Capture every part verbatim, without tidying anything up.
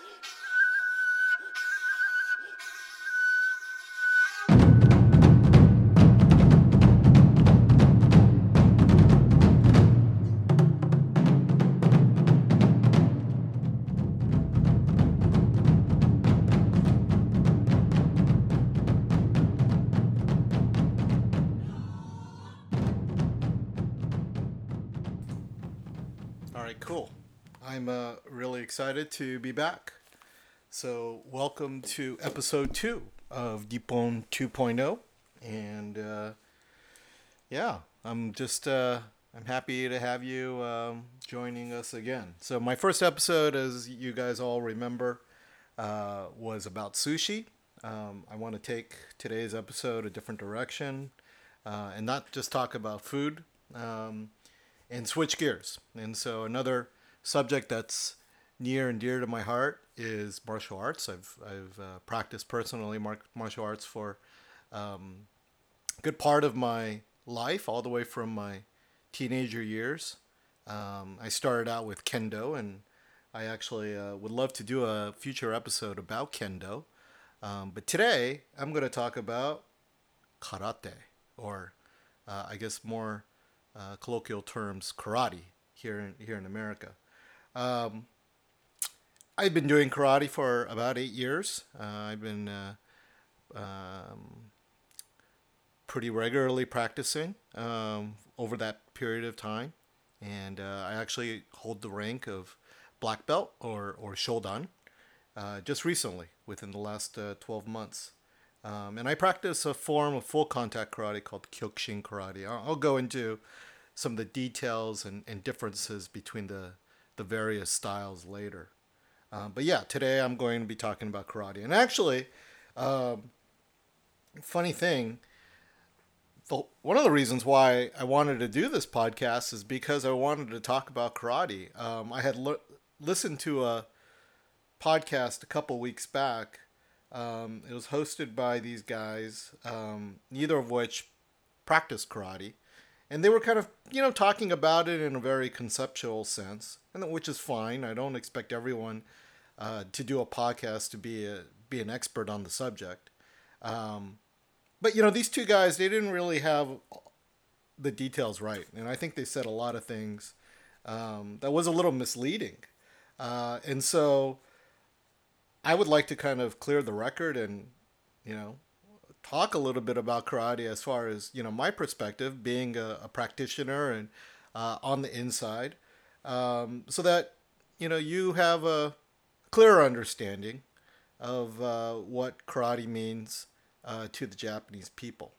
All right, cool. I'm uh, really excited to be back. So, welcome to episode two of Deepon 2.0. And uh, yeah, I'm just uh, I'm happy to have you um, joining us again. So, my first episode, as you guys all remember, uh, was about sushi. Um, I want to take today's episode a different direction uh, and not just talk about food. Um, and switch gears. And so another subject that's near and dear to my heart is martial arts. I've I've uh, practiced personally mar- martial arts for um, a good part of my life, all the way from my teenager years. Um, I started out with kendo, and I actually uh, would love to do a future episode about kendo. Um, but today I'm going to talk about karate, or uh, I guess more uh, colloquial terms, karate here in here in America. Um, I've been doing karate for about eight years. Uh, I've been uh, um, pretty regularly practicing um, over that period of time, and uh, I actually hold the rank of black belt or or shodan uh, just recently, within the last uh, twelve months. Um, and I practice a form of full contact karate called Kyokushin karate. I'll, I'll go into some of the details and, and differences between the, the various styles later. Um, but yeah, today I'm going to be talking about karate. And actually, um, funny thing, the, one of the reasons why I wanted to do this podcast is because I wanted to talk about karate. Um, I had l- listened to a podcast a couple weeks back. Um, it was hosted by these guys, um, neither of which practice karate, and they were kind of you know talking about it in a very conceptual sense, and which is fine. I don't expect everyone uh, to do a podcast to be a be an expert on the subject. Um, but you know these two guys, they didn't really have the details right, and I think they said a lot of things um, that was a little misleading. Uh, and so I would like to kind of clear the record and you know talk a little bit about karate as far as you know my perspective, being a, a practitioner and uh, on the inside, um, so that you know you have a clearer understanding of uh, what karate means uh, to the Japanese people.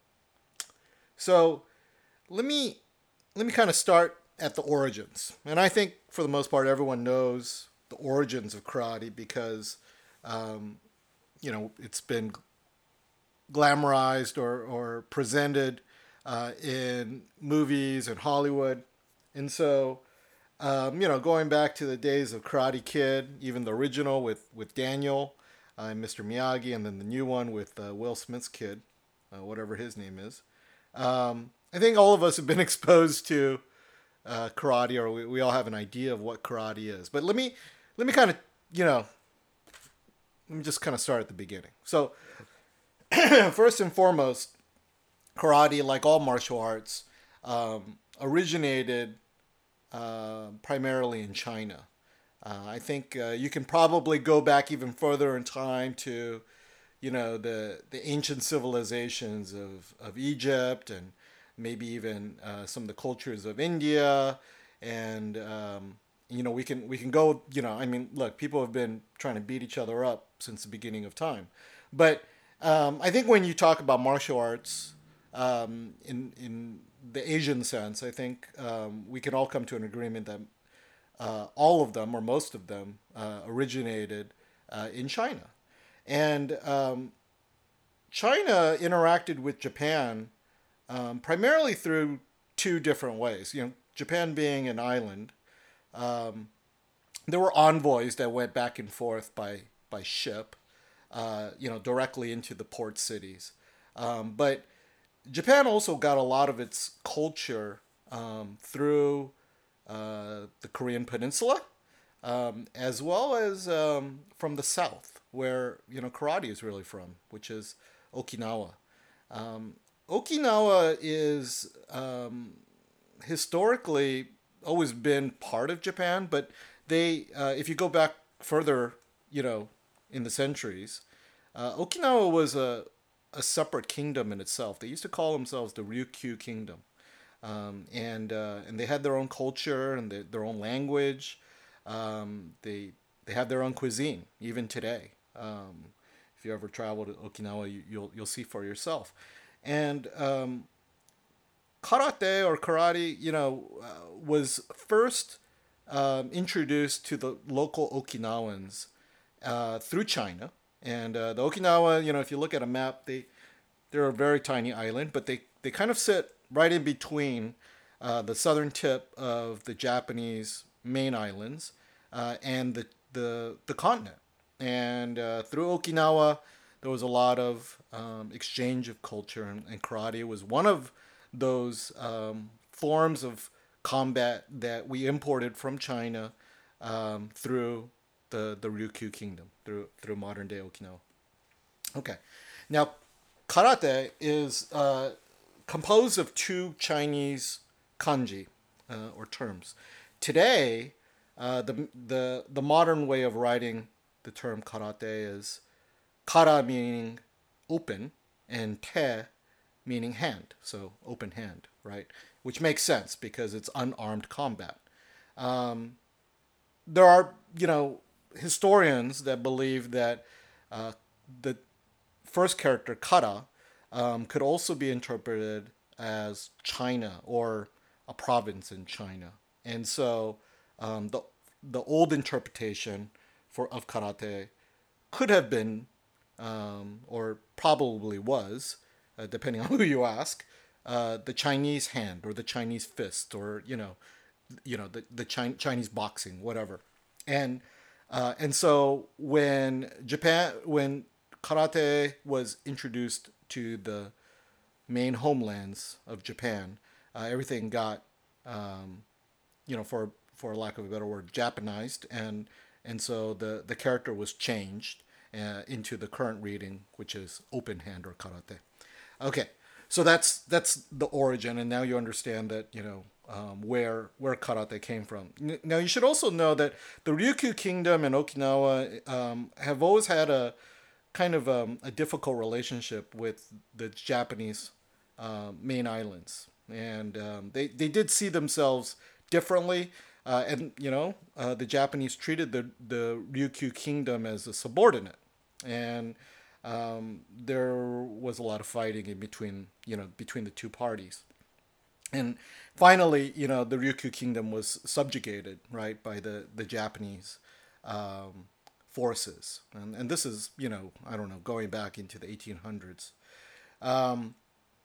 So let me let me kind of start at the origins, and I think for the most part everyone knows the origins of karate because um, you know it's been glamorized or, or presented uh, in movies and Hollywood. And so, um, you know, going back to the days of Karate Kid, even the original with, with Daniel uh, and mister Miyagi, and then the new one with uh, Will Smith's kid, uh, whatever his name is. Um, I think all of us have been exposed to uh, karate, or we, we all have an idea of what karate is. But let me let me kind of you know let me just kind of start at the beginning. So first and foremost, karate, like all martial arts, um, originated uh, primarily in China. Uh, I think uh, you can probably go back even further in time to, you know, the the ancient civilizations of, of Egypt, and maybe even uh, some of the cultures of India, and um, you know we can we can go. You know, I mean, look, people have been trying to beat each other up since the beginning of time, but um, I think when you talk about martial arts um, in in the Asian sense, I think um, we can all come to an agreement that uh, all of them or most of them uh, originated uh, in China. And um, China interacted with Japan um, primarily through two different ways. You know, Japan being an island, um, there were envoys that went back and forth by by ship, uh, you know, directly into the port cities. Um, but Japan also got a lot of its culture um, through uh, the Korean Peninsula, um, as well as um, from the south, where you know karate is really from, which is Okinawa. Um, Okinawa is um, historically always been part of Japan, but they, uh, if you go back further, you know, in the centuries, uh, Okinawa was a a separate kingdom in itself. They used to call themselves the Ryukyu Kingdom, um, and uh, and they had their own culture and their, their own language. Um, they they have their own cuisine even today. Um, if you ever travel to Okinawa, you, you'll you'll see for yourself. And um, karate or karate, you know, uh, was first um, introduced to the local Okinawans uh, through China. And uh, the Okinawa, you know, if you look at a map, they they're a very tiny island, but they, they kind of sit right in between uh, the southern tip of the Japanese main islands uh, and the, the the continent. And uh, through Okinawa, there was a lot of um, exchange of culture, and, and karate was one of those um, forms of combat that we imported from China um, through the the Ryukyu Kingdom, through through modern day Okinawa. Okay, now karate is uh, composed of two Chinese kanji uh, or terms. Today, uh, the, the, the modern way of writing the term karate is kara meaning open and te meaning hand, so open hand, right? Which makes sense because it's unarmed combat. Um, there are, you know, historians that believe that uh, the first character, kara, um, could also be interpreted as China or a province in China. And so um, the, the old interpretation for of karate could have been, um, or probably was, uh, depending on who you ask, uh, the Chinese hand or the Chinese fist or you know, you know the the Chin- Chinese boxing, whatever. And uh, and so when Japan, when karate was introduced to the main homelands of Japan, uh, everything got um, you know, for for lack of a better word, Japanized, and and so the the character was changed uh, into the current reading, which is open hand or karate. Okay, so that's that's the origin, and now you understand that you know um, where where karate came from. Now you should also know that the Ryukyu Kingdom and Okinawa um, have always had a kind of um, a difficult relationship with the Japanese uh, main islands, and um, they they did see themselves differently. Uh, and you know, uh, the Japanese treated the the Ryukyu Kingdom as a subordinate, and um, there was a lot of fighting in between, you know, between the two parties. And finally, you know, the Ryukyu Kingdom was subjugated, right, by the the Japanese um, forces, and and this is, you know, I don't know, going back into the eighteen hundreds. Um,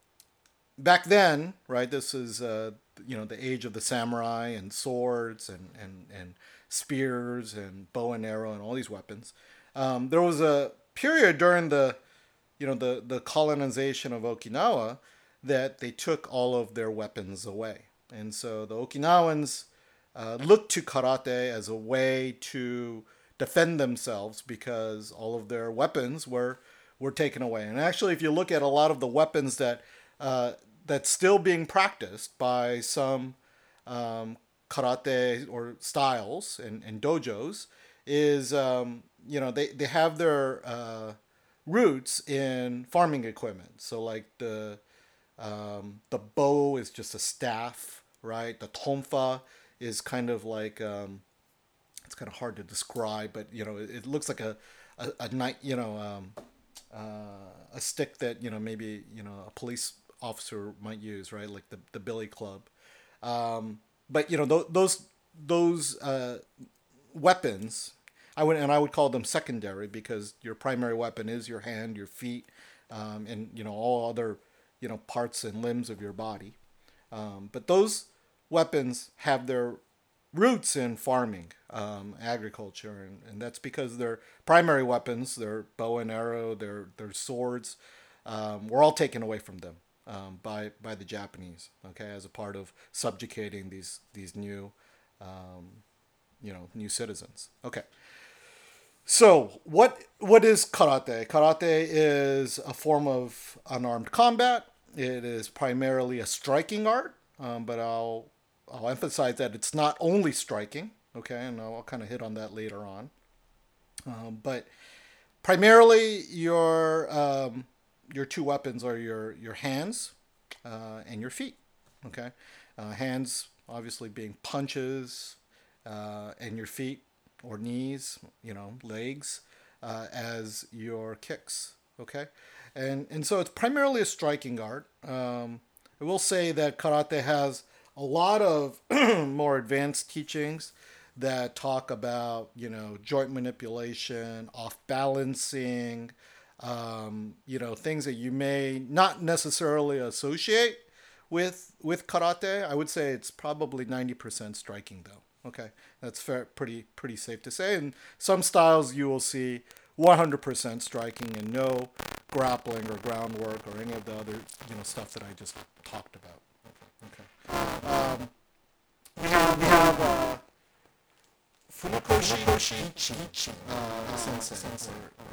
Back then, right, this is uh, you know, the age of the samurai and swords and and and spears and bow and arrow and all these weapons. Um, there was a period during the you know the the colonization of Okinawa that they took all of their weapons away, and so the Okinawans uh, looked to karate as a way to defend themselves because all of their weapons were were taken away. And actually, if you look at a lot of the weapons that uh, that's still being practiced by some um, karate or styles and, and dojos, is um, you know they, they have their uh, roots in farming equipment. So like the um, the bow is just a staff, right? The tonfa is kind of like um, it's kind of hard to describe, but you know it, it looks like a a, a night, you know, um, uh, a stick that you know maybe you know a police officer might use, right? Like the the billy club. Um, but you know th- those those uh, weapons, I would and I would call them secondary because your primary weapon is your hand, your feet, um, and you know all other you know parts and limbs of your body. Um, but those weapons have their roots in farming, um, agriculture, and, and that's because their primary weapons, their bow and arrow, their their swords, um, were all taken away from them um, by by the Japanese. Okay, as a part of subjugating these these new you know, new citizens. Okay. So what what is karate? Karate is a form of unarmed combat. It is primarily a striking art, um, but I'll I'll emphasize that it's not only striking. Okay, and I'll, I'll kind of hit on that later on. Um, but primarily, your um, your two weapons are your your hands uh, and your feet. Okay, uh, hands obviously being punches, uh, and your feet or knees, you know, legs, uh, as your kicks. Okay, and and so it's primarily a striking art. Um, I will say that karate has a lot of more advanced teachings that talk about, you know, joint manipulation, off balancing, um, you know, things that you may not necessarily associate with with karate. I would say it's probably ninety percent striking though. Okay, that's fair, pretty pretty safe to say. And some styles you will see one hundred percent striking and no grappling or groundwork or any of the other, you know, stuff that I just talked about. Okay. Um, we have, we have uh, Funakoshi Ichi uh, Sensei.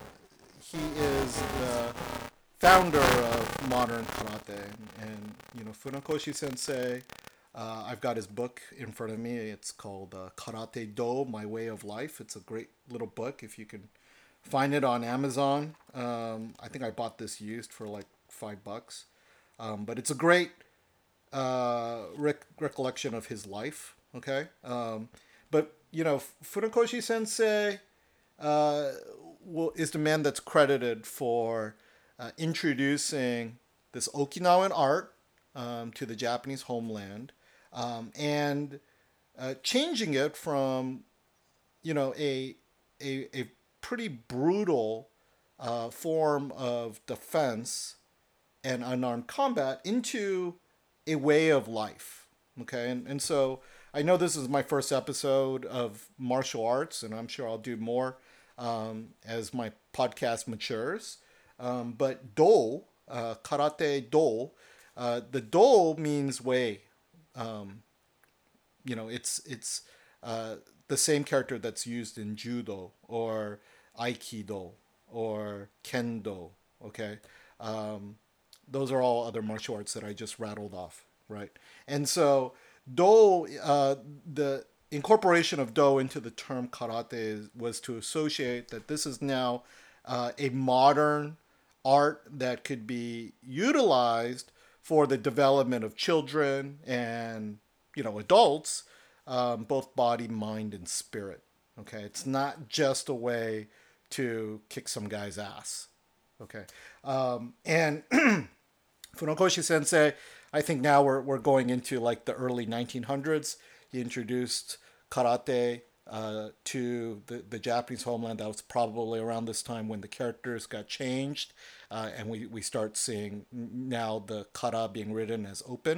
He is the founder of modern karate, and you know, Funakoshi Sensei. Uh, I've got his book in front of me. It's called uh, Karate Do: My Way of Life. It's a great little book. If you can find it on Amazon, um, I think I bought this used for like five bucks. Um, but it's a great uh, rec- recollection of his life. Okay, um, but you know, Funakoshi Sensei uh, is the man that's credited for uh, introducing this Okinawan art um, to the Japanese homeland, um, and uh, changing it from, you know, a a, a pretty brutal uh, form of defense and unarmed combat into a way of life. Okay, and, and so I know this is my first episode of martial arts, and I'm sure I'll do more um, as my podcast matures. Um, but do, uh, karate do, uh, the do means way. Um, you know, it's it's uh, the same character that's used in judo or aikido or kendo. Okay, um, those are all other martial arts that I just rattled off, right? And so do, uh, the incorporation of do into the term karate is, was to associate that this is now uh, a modern art that could be utilized for the development of children and, you know, adults, um, both body, mind, and spirit. Okay, it's not just a way to kick some guy's ass. Okay, um, and Funakoshi Sensei, I think now we're, we're going into like the early nineteen hundreds. He introduced karate uh, to the, the Japanese homeland. That was probably around this time when the characters got changed, uh, and we, we start seeing now the kata being written as open.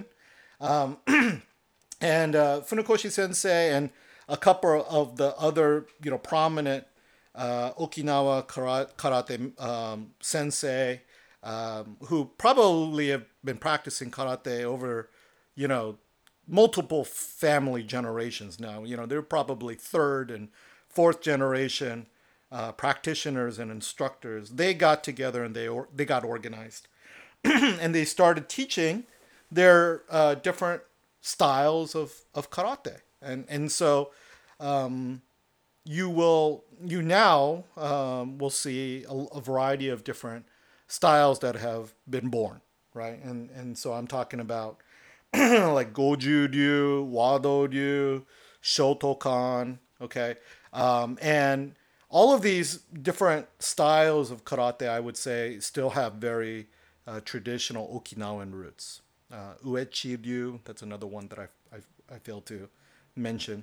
And uh, Funakoshi Sensei and a couple of the other, you know, prominent uh, Okinawa karate um, sensei, um, who probably have been practicing karate over, you know, multiple family generations now. You know, they're probably third and fourth generation uh, practitioners and instructors. They got together and they or, they got organized, and they started teaching their uh, different styles of, of karate. And and so you will you now um, will see a, a variety of different styles that have been born, right? And and so I'm talking about like Goju Ryu, Wado Ryu, Shotokan, okay, um, and all of these different styles of karate, I would say, still have very uh, traditional Okinawan roots. Uh, Uechi Ryu, that's another one that I I, I failed to mention.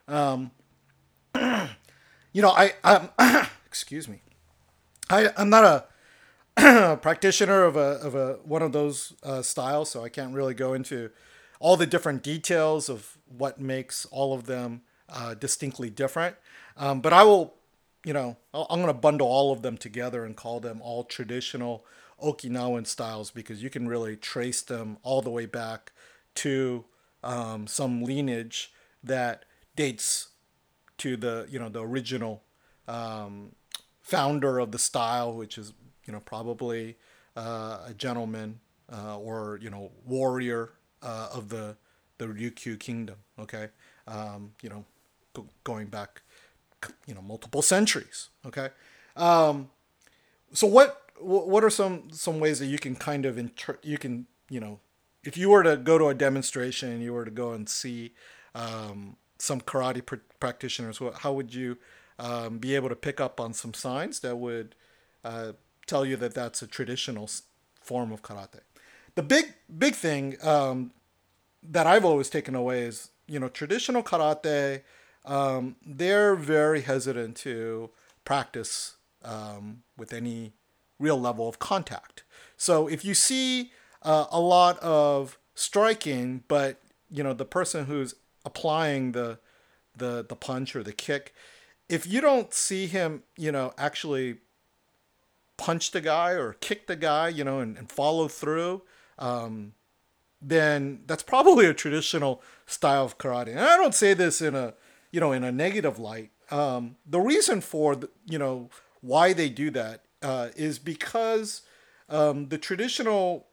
You know, I um, excuse me. I I'm not a practitioner of a of a one of those uh, styles, so I can't really go into all the different details of what makes all of them uh, distinctly different. Um, but I will, you know, I'll, I'm going to bundle all of them together and call them all traditional Okinawan styles because you can really trace them all the way back to um, some lineage that dates to the you know the original um, founder of the style, which is you know probably uh, a gentleman uh, or you know warrior uh, of the the Ryukyu kingdom. Okay, um, you know go, going back you know multiple centuries. Okay, um, so what what are some some ways that you can kind of inter- you can you know if you were to go to a demonstration and you were to go and see um, some karate pr- practitioners, what, how would you um, be able to pick up on some signs that would uh, tell you that that's a traditional form of karate? The big big thing um, that I've always taken away is you know traditional karate. Um, they're very hesitant to practice um, with any real level of contact. So if you see uh, a lot of striking, but you know the person who's applying the the the punch or the kick, if you don't see him, you know, actually punch the guy or kick the guy, you know, and, and follow through, um, then that's probably a traditional style of karate. And I don't say this in a you know in a negative light. Um, the reason for the, you know why they do that uh, is because um, the traditional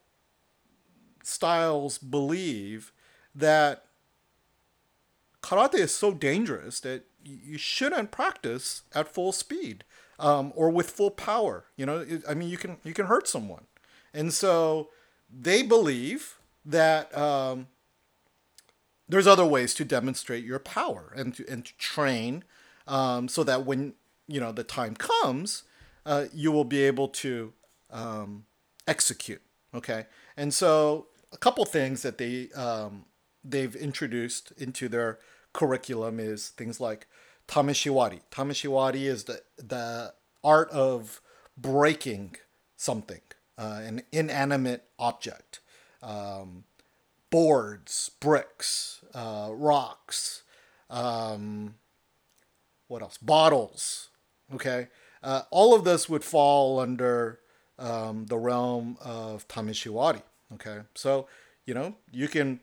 styles believe that karate is so dangerous that you shouldn't practice at full speed um, or with full power. You know, it, I mean, you can you can hurt someone, and so they believe that um, there's other ways to demonstrate your power and to and to train um, so that when you know the time comes, uh, you will be able to um, execute. Okay, and so a couple things that they um, they've introduced into their curriculum is things like tameshiwari. Tameshiwari is the the art of breaking something, uh, an inanimate object. Um, Boards, bricks, uh, rocks, um, what else? Bottles. Okay, uh, all of this would fall under um, the realm of Tamishiwari. Okay, so you know you can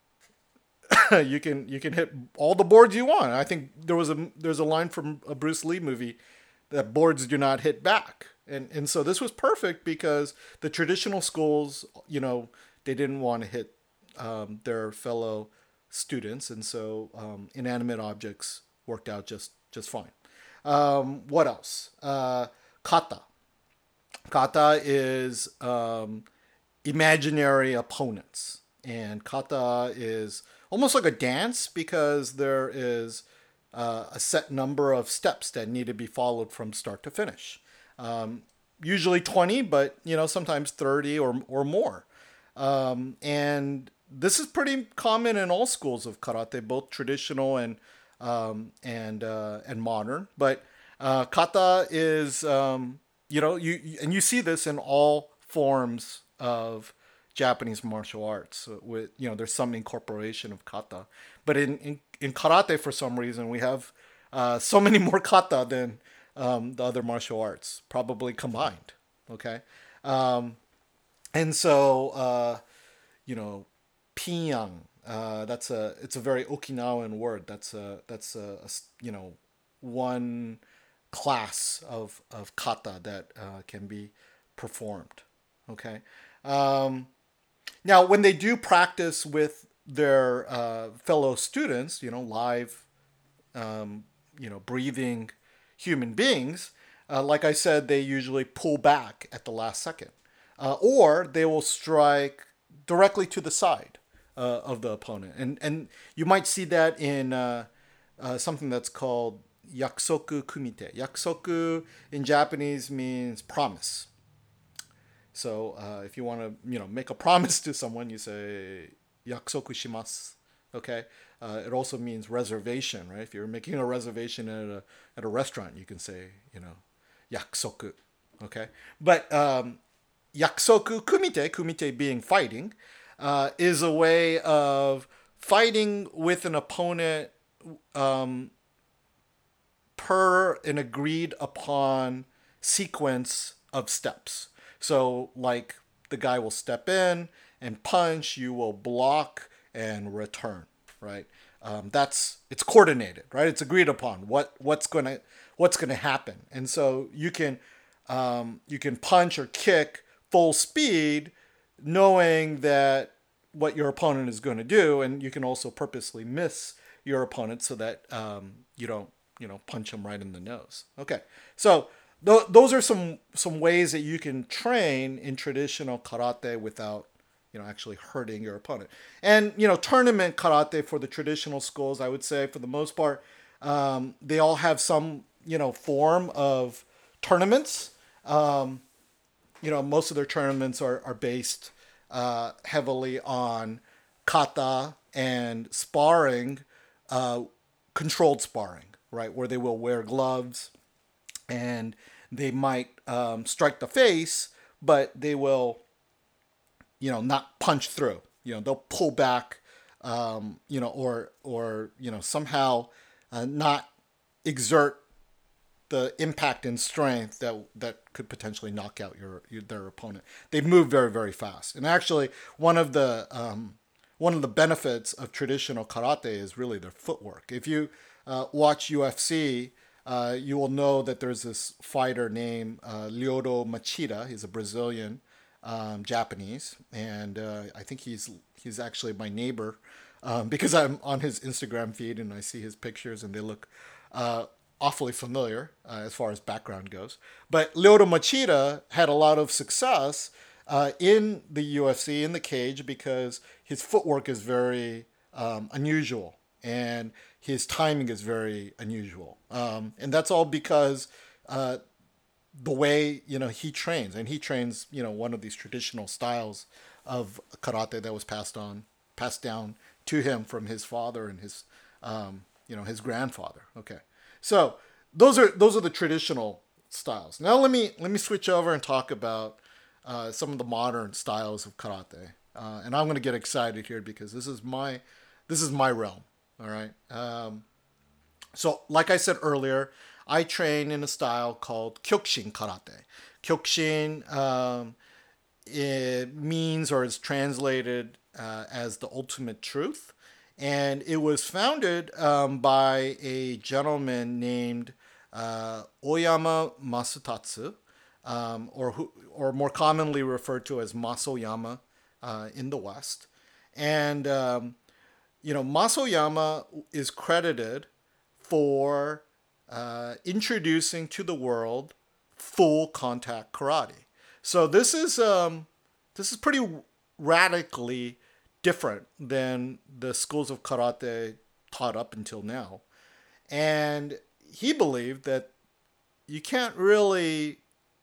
you can you can hit all the boards you want. I think there was a there's a line from a Bruce Lee movie that boards do not hit back, and and so this was perfect because the traditional schools, you know, they didn't want to hit um, their fellow students, and so um, inanimate objects worked out just just fine. Um, what else? Uh, kata. Kata is um, imaginary opponents. And kata is almost like a dance because there is uh, a set number of steps that need to be followed from start to finish. Um, Usually twenty, but you know sometimes thirty or or more. Um, and this is pretty common in all schools of karate, both traditional and um, and uh, and modern. But uh, kata is um, you know you and you see this in all forms of Japanese martial arts. uh, With you know, there's some incorporation of kata, but in in, in karate for some reason we have uh, so many more kata than um, the other martial arts, probably combined. Okay, um, and so uh, you know, Pyongyang. Uh, that's a it's a very Okinawan word. That's a that's a, a you know one class of of kata that uh, can be performed. Okay. Um, Now, when they do practice with their uh, fellow students, you know, live, um, you know, breathing human beings, uh, like I said, they usually pull back at the last second, uh, or they will strike directly to the side uh, of the opponent, and and you might see that in uh, uh, something that's called yakusoku kumite. Yakusoku in Japanese means promise. So uh, if you want to, you know, make a promise to someone, you say yakusoku shimasu. Okay. Uh, it also means reservation, right? If you're making a reservation at a at a restaurant, you can say, you know, yakusoku. Okay. But um, yakusoku kumite, kumite being fighting, uh, is a way of fighting with an opponent um, per an agreed upon sequence of steps. So, like, the guy will step in and punch, you will block and return, right? um, that's it's coordinated, right? It's agreed upon what what's gonna what's gonna happen, and so you can um, you can punch or kick full speed, knowing that what your opponent is going to do, and you can also purposely miss your opponent so that um, you don't you know punch them right in the nose. Okay, so th- those are some some ways that you can train in traditional karate without you know actually hurting your opponent. And you know tournament karate for the traditional schools, I would say for the most part, um, they all have some you know form of tournaments. Um, you know, most of their tournaments are, are based uh, heavily on kata and sparring, uh, controlled sparring, right? Where they will wear gloves and they might um, strike the face, but they will, you know, not punch through. You know, they'll pull back, um, you know, or or you know somehow uh, not exert the impact and strength that that could potentially knock out your, your their opponent. They move very very fast, and actually one of the um, one of the benefits of traditional karate is really their footwork. If you uh, watch U F C, uh, you will know that there's this fighter named uh, Lyoto Machida. He's a Brazilian um, Japanese, and uh, I think he's he's actually my neighbor um, because I'm on his Instagram feed and I see his pictures and they look uh, awfully familiar uh, as far as background goes. But Lyoto Machida had a lot of success uh, in the U F C in the cage because his footwork is very um, unusual and his timing is very unusual, um, and that's all because uh, the way you know he trains, and he trains you know one of these traditional styles of karate that was passed on passed down to him from his father and his um, you know his grandfather. Okay, so those are those are the traditional styles. Now let me let me switch over and talk about uh, some of the modern styles of karate, uh, and I'm going to get excited here because this is my this is my realm. All right. Um, so, like I said earlier, I train in a style called Kyokushin Karate. Kyokushin um, it means or is translated uh, as the ultimate truth. And it was founded um, by a gentleman named uh, Oyama Masutatsu, um, or, who, or more commonly referred to as Masoyama uh, in the West. And um, you know, Masoyama is credited for uh, introducing to the world full contact karate. So this is um, this is pretty radically different than the schools of karate taught up until now. And he believed that you can't really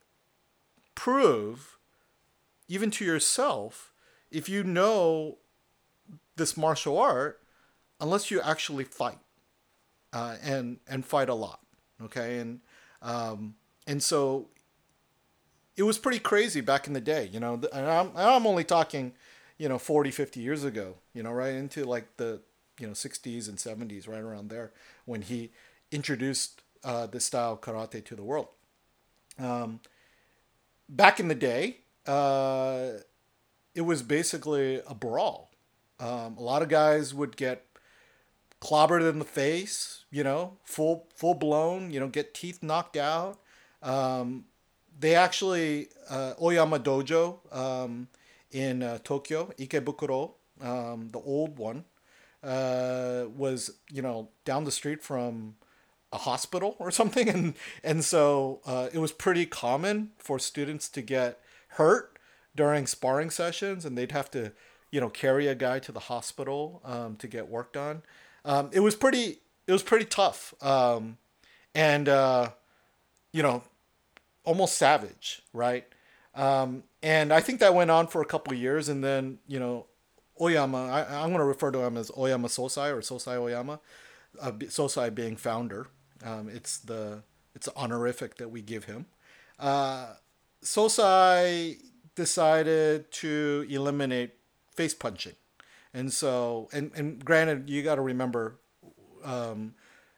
prove, even to yourself, if you know this martial art, unless you actually fight uh, and and fight a lot. Okay, and um, and so it was pretty crazy back in the day, you know. And I'm I'm only talking, you know, forty, fifty years ago, you know, right into like the you know sixties and seventies, right around there when he introduced uh, this style of karate to the world. Um, Back in the day, uh, it was basically a brawl. Um, a lot of guys would get clobbered in the face, you know, full full blown, you know, get teeth knocked out. Um, they actually uh, Oyama Dojo um, in uh, Tokyo, Ikebukuro, um, the old one, uh, was you know down the street from a hospital or something, and and so uh, it was pretty common for students to get hurt during sparring sessions, and they'd have to you know carry a guy to the hospital um, to get work done. Um, it was pretty it was pretty tough, um, and uh, you know almost savage, right? Um, and I think that went on for a couple of years, and then you know Oyama, I, I'm going to refer to him as Oyama Sosai or Sosai Oyama, uh, Sosai being founder. Um, it's the it's the honorific that we give him. Uh, Sosai decided to eliminate face punching, and so and and granted, you got to remember, um,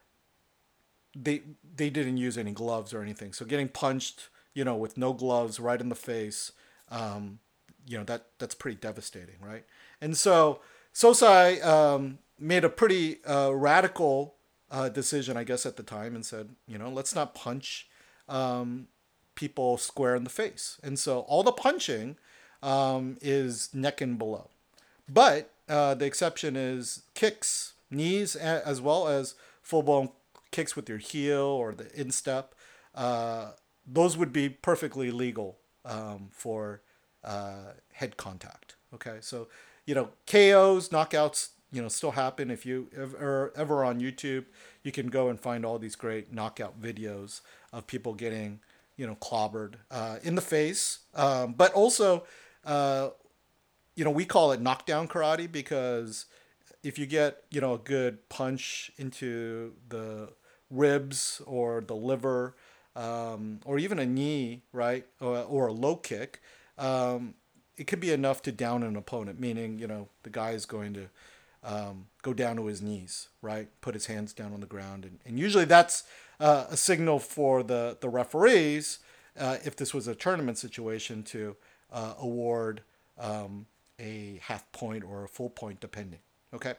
they they didn't use any gloves or anything, so getting punched, you know, with no gloves right in the face, um, you know that that's pretty devastating, right? And so Sosai um, made a pretty uh, radical uh, decision, I guess, at the time, and said, you know, let's not punch um, people square in the face. And so all the punching um, is neck and below. But uh, the exception is kicks, knees, as well as full blown kicks with your heel or the instep. Uh, those would be perfectly legal um, for uh, head contact. Okay, so you know K Os, knockouts, you know, still happen. If you are ever on YouTube, you can go and find all these great knockout videos of people getting, you know, clobbered uh, in the face, um, but also uh, you know, we call it knockdown karate because if you get, you know, a good punch into the ribs or the liver, um, or even a knee, right, or, or a low kick, um, it could be enough to down an opponent, meaning, you know, the guy is going to um, go down to his knees, right, put his hands down on the ground. And, and usually that's uh, a signal for the, the referees, uh, if this was a tournament situation, to uh, award um, a half point or a full point, depending. Okay.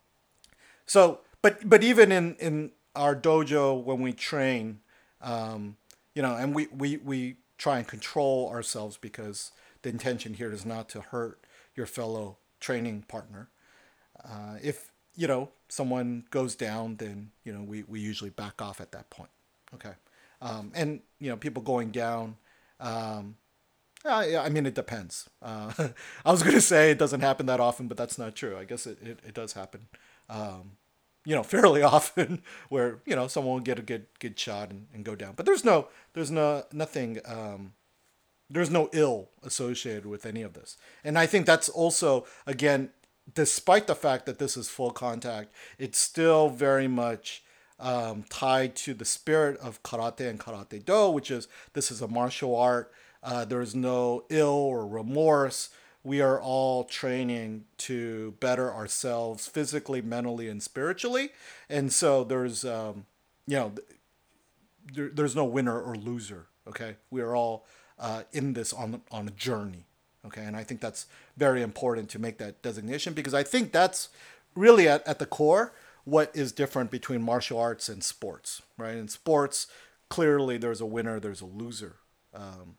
So, but but even in in our dojo when we train, um, you know, and we we we try and control ourselves because the intention here is not to hurt your fellow training partner. Uh, if you know someone goes down, then you know we we usually back off at that point. Okay. Um, and you know people going down. Um, uh, yeah, I mean, it depends. Uh, I was going to say it doesn't happen that often, but that's not true. I guess it, it, it does happen, um, you know, fairly often where, you know, someone will get a good good shot and, and go down. But there's no, there's no, nothing, um, there's no ill associated with any of this. And I think that's also, again, despite the fact that this is full contact, it's still very much um, tied to the spirit of karate and karate do, which is this is a martial art. Uh, there is no ill or remorse. We are all training to better ourselves physically, mentally, and spiritually. And so there's, um, you know, there, there's no winner or loser. Okay, we are all uh, in this on on a journey. Okay, and I think that's very important to make that designation because I think that's really at, at the core what is different between martial arts and sports. Right, in sports, clearly there's a winner, there's a loser, um,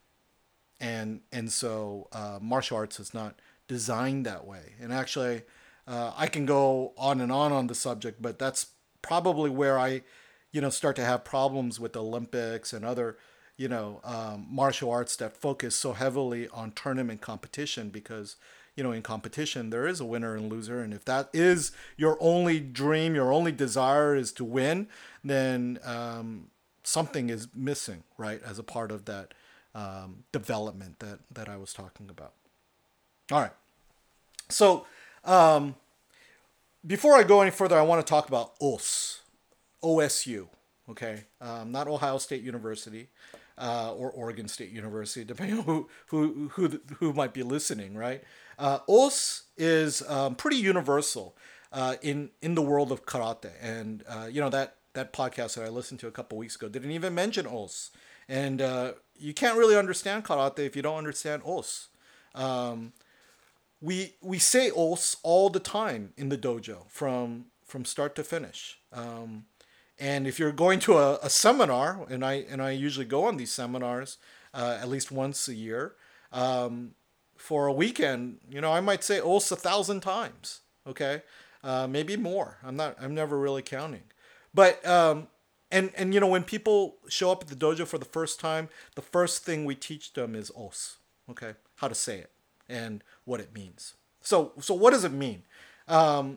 and and so uh, martial arts is not designed that way. And actually, uh, I can go on and on on the subject, but that's probably where I, you know, start to have problems with the Olympics and other, you know, um, martial arts that focus so heavily on tournament competition because, you know, in competition there is a winner and loser, and if that is your only dream, your only desire is to win, then um, something is missing, right, as a part of that um, development that that I was talking about. All right, so um, before I go any further, I want to talk about O S, O S U. Okay, um, not Ohio State University uh, or Oregon State University, depending on who who who who might be listening. Right, uh, O S is um, pretty universal uh, in in the world of karate, and uh, you know that that podcast that I listened to a couple weeks ago didn't even mention O S, and uh, you can't really understand karate if you don't understand O S. Um, we we say O S all the time in the dojo from from start to finish. Um, and if you're going to a, a seminar, and I and I usually go on these seminars uh, at least once a year, um, for a weekend, you know, I might say O S a thousand times. Okay, uh, maybe more. I'm not. I'm never really counting. But um, and and you know, when people show up at the dojo for the first time, the first thing we teach them is O S. Okay, how to say it and what it means. So so what does it mean? Um,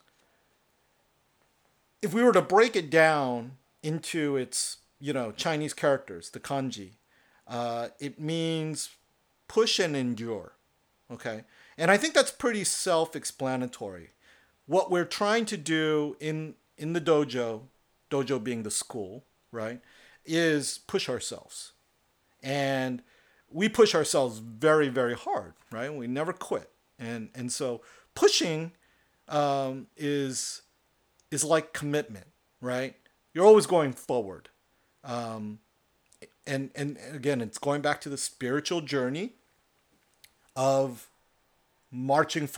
if we were to break it down into its, you know, Chinese characters, the kanji, uh, it means push and endure. Okay, and I think that's pretty self-explanatory. What we're trying to do in in the dojo, dojo being the school, right, is push ourselves, and we push ourselves very very hard, right? We never quit, and and so pushing um, is is like commitment, right? You're always going forward. Um, and, and again, it's going back to the spiritual journey of marching forward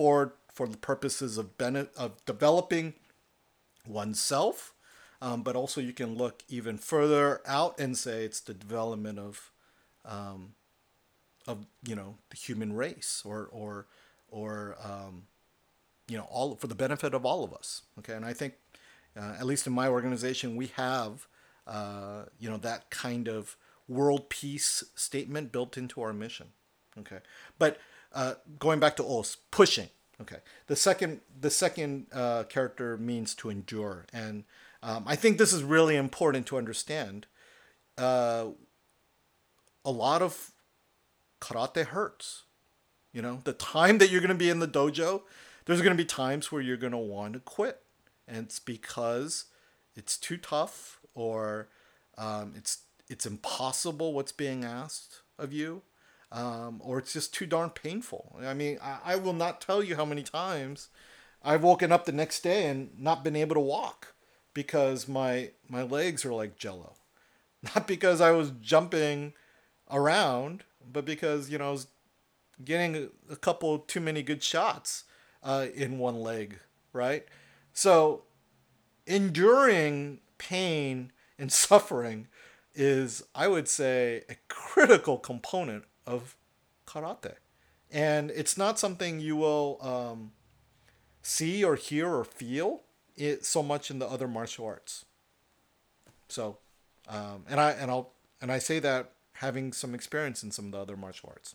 for the purposes of bene- of developing oneself, um, but also you can look even further out and say it's the development of um, of you know the human race, or or or um, you know all for the benefit of all of us. Okay, and I think uh, at least in my organization we have uh, you know that kind of world peace statement built into our mission. Okay, but uh, going back to Os, pushing. Okay, the second the second uh, character means to endure, and um, I think this is really important to understand. Uh, a lot of karate hurts. You know, the time that you're going to be in the dojo, there's going to be times where you're going to want to quit, and it's because it's too tough, or um, it's it's impossible what's being asked of you, um, or it's just too darn painful. I mean, I, I will not tell you how many times I've woken up the next day and not been able to walk because my my legs are like jello. Not because I was jumping around, but because you know I was getting a couple too many good shots uh, in one leg, right? So enduring pain and suffering is, I would say, a critical component of karate. And it's not something you will um, see or hear or feel it so much in the other martial arts. So, um, and I and I'll and I say that having some experience in some of the other martial arts.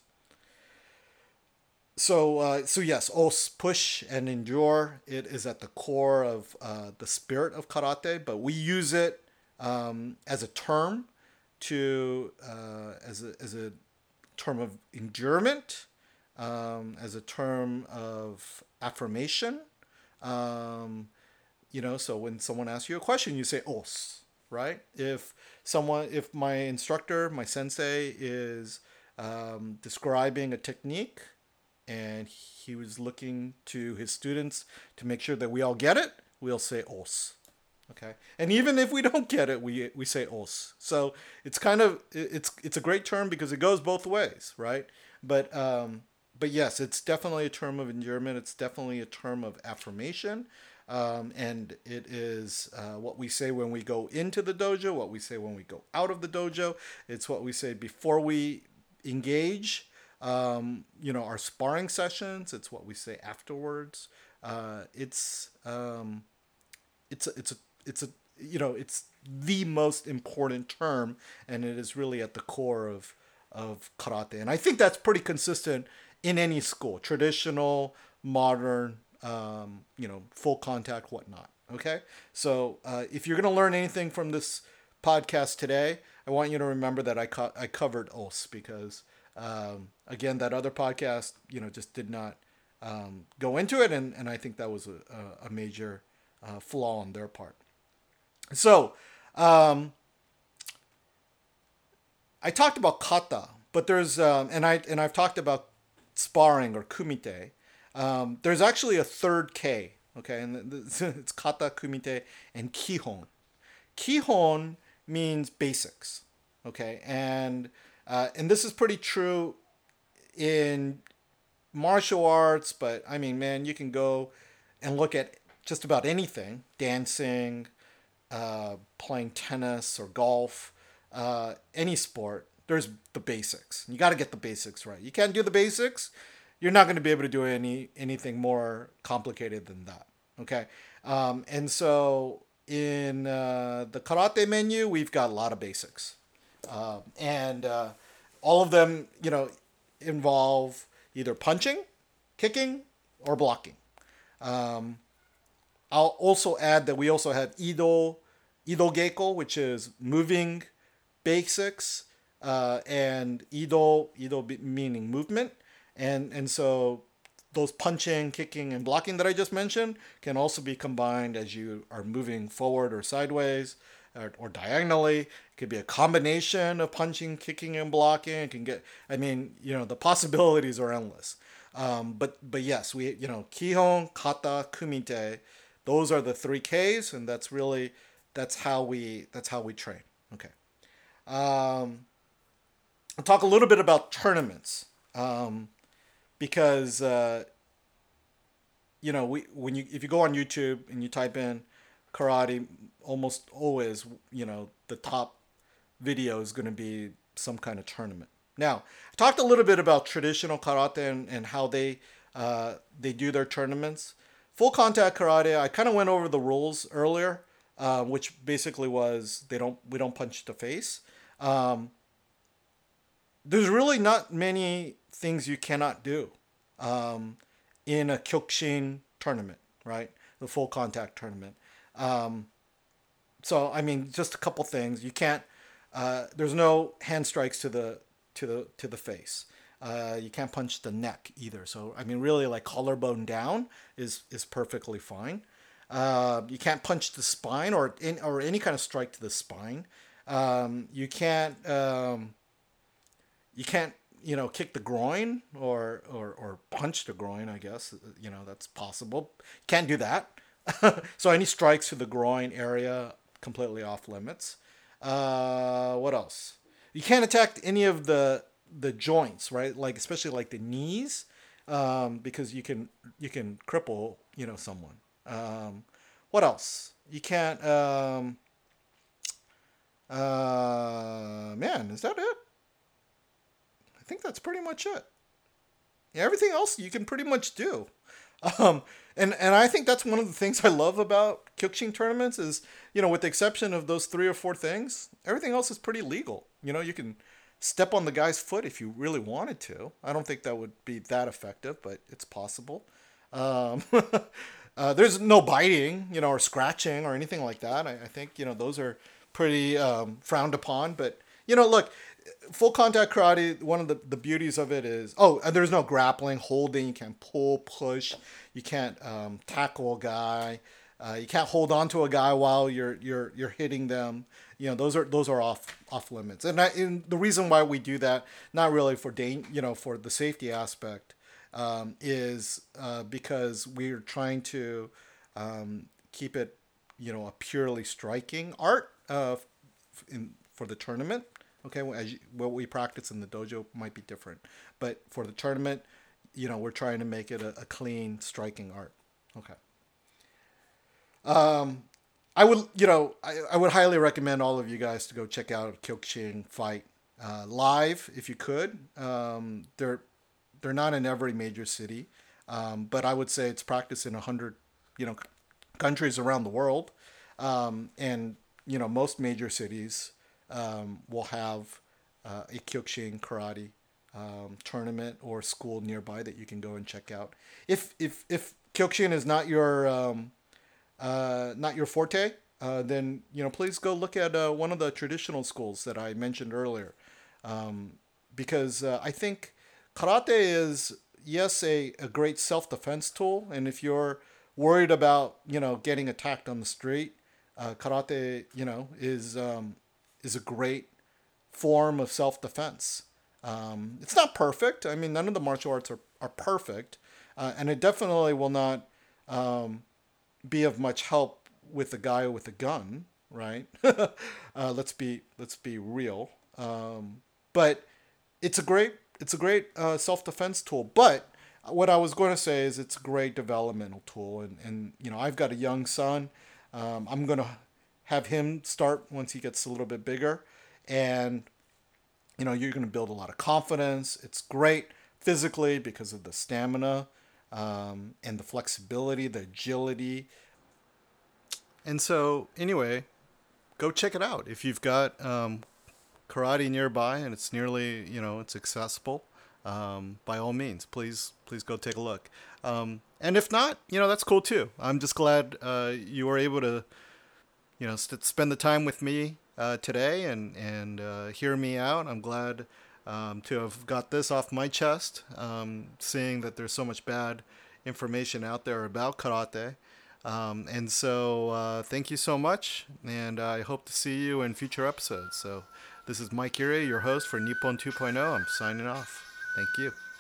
So, uh, so yes, os, push and endure. It is at the core of uh, the spirit of karate, but we use it um, as a term to uh, as a, as a term of endurement, um, as a term of affirmation. Um, you know, so when someone asks you a question, you say os, right? If someone, if my instructor, my sensei is um, describing a technique, and he was looking to his students to make sure that we all get it, we'll say os. Okay, and even if we don't get it, we we say os. So it's kind of it's it's a great term because it goes both ways, right? But um, but yes, it's definitely a term of endearment. It's definitely a term of affirmation, um, and it is uh, what we say when we go into the dojo, what we say when we go out of the dojo. It's what we say before we engage. Um, you know, our sparring sessions. It's what we say afterwards. Uh, it's um, it's a, it's a it's a you know it's the most important term, and it is really at the core of of karate. And I think that's pretty consistent in any school, traditional, modern, um, you know, full contact, whatnot. Okay, so uh, if you're gonna learn anything from this podcast today, I want you to remember that I co- I covered os because um, again that other podcast you know just did not um, go into it, and, and I think that was a, a major uh, flaw on their part. So, um, I talked about kata, but there's um, and I and I've talked about sparring or kumite. Um, there's actually a third K. Okay, and it's kata, kumite, and kihon. Kihon means basics. Okay, and uh, and this is pretty true in martial arts, but I mean, man, you can go and look at just about anything: dancing, uh, playing tennis or golf, uh, any sport. There's the basics. You got to get the basics right. You can't do the basics, you're not going to be able to do any anything more complicated than that. Okay, um, and so in uh, the karate menu, we've got a lot of basics, um, and uh, all of them, you know, involve either punching, kicking, or blocking. Um, I'll also add that we also have Ido, Ido Geiko, which is moving basics, uh, and Ido, Ido meaning movement. And, and so those punching, kicking, and blocking that I just mentioned can also be combined as you are moving forward or sideways or, or diagonally. It could be a combination of punching, kicking, and blocking. It can get, I mean, you know, the possibilities are endless. Um, but but yes, we you know kihon, kata, kumite, those are the three Ks, and that's really that's how we that's how we train. Okay. Um, I'll talk a little bit about tournaments um, because uh, you know, we when you if you go on YouTube and you type in karate, almost always, you know, the top video is going to be some kind of tournament. Now, I talked a little bit about traditional karate and, and how they uh, they do their tournaments. Full contact karate, I kind of went over the rules earlier, uh, which basically was they don't we don't punch the face. Um, there's really not many things you cannot do um, in a Kyokushin tournament, right? The full contact tournament. Um, so I mean, just a couple things. You can't. Uh, there's no hand strikes to the to the to the face. Uh, you can't punch the neck either. So I mean, really, like collarbone down is is perfectly fine. Uh, you can't punch the spine or in, or any kind of strike to the spine. Um, you can't. Um, you can't you know kick the groin or or or punch the groin. I guess you know that's possible. Can't do that. So any strikes to the groin area completely off limits. Uh, what else? You can't attack any of the the joints, right? Like especially like the knees, um, because you can you can cripple you know someone. Um, what else? You can't. Um, uh, man, is that it? I think that's pretty much it. Yeah, everything else you can pretty much do. Um, and and I think that's one of the things I love about Kyokushin tournaments is you know with the exception of those three or four things, everything else is pretty legal. You know, you can step on the guy's foot if you really wanted to. I don't think that would be that effective, but it's possible. Um, uh, there's no biting, you know, or scratching or anything like that. I, I think you know those are pretty um, frowned upon. But you know, look, full contact karate, one of the, the beauties of it is oh, and there's no grappling, holding. You can't pull, push. You can't um, tackle a guy. Uh, you can't hold on to a guy while you're you're you're hitting them. You know those are those are off off limits. And, I, and the reason why we do that, not really for dan- you know for the safety aspect, um, is uh, because we're trying to um, keep it you know a purely striking art uh, in for the tournament. Okay, well, as you, what we practice in the dojo might be different, but for the tournament, you know, we're trying to make it a, a clean striking art. Okay. Um, I would, you know, I, I would highly recommend all of you guys to go check out a Kyokushin fight uh, live if you could. Um, they're they're not in every major city, um, but I would say it's practiced in a hundred, you know, countries around the world, um, and you know most major cities um, will have uh, a Kyokushin karate um, tournament or school nearby that you can go and check out. If if if Kyokushin is not your um, uh, not your forte, uh, then you know please go look at uh, one of the traditional schools that I mentioned earlier, um, because uh, I think karate is yes a, a great self defense tool, and if you're worried about you know getting attacked on the street, uh, karate you know is um, is a great form of self defense. Um, it's not perfect. I mean, none of the martial arts are, are perfect, uh, and it definitely will not um, be of much help with a guy with a gun, right? uh, let's be let's be real. Um, but it's a great it's a great uh, self defense tool. But what I was going to say is it's a great developmental tool, and and you know I've got a young son. Um, I'm gonna have him start once he gets a little bit bigger, and you know you're going to build a lot of confidence. It's great physically because of the stamina um, and the flexibility, the agility. And so, anyway, go check it out if you've got um, karate nearby and it's nearly, you know, it's accessible. Um, by all means, please, please go take a look. Um, and if not, you know, that's cool too. I'm just glad uh, you were able to, you know, st- spend the time with me uh, today and and uh, hear me out. I'm glad um, to have got this off my chest, um, seeing that there's so much bad information out there about karate. Um, and so, uh, thank you so much, and I hope to see you in future episodes. So, this is Mike Erie, your host for Nippon 2.0. I'm signing off. Thank you.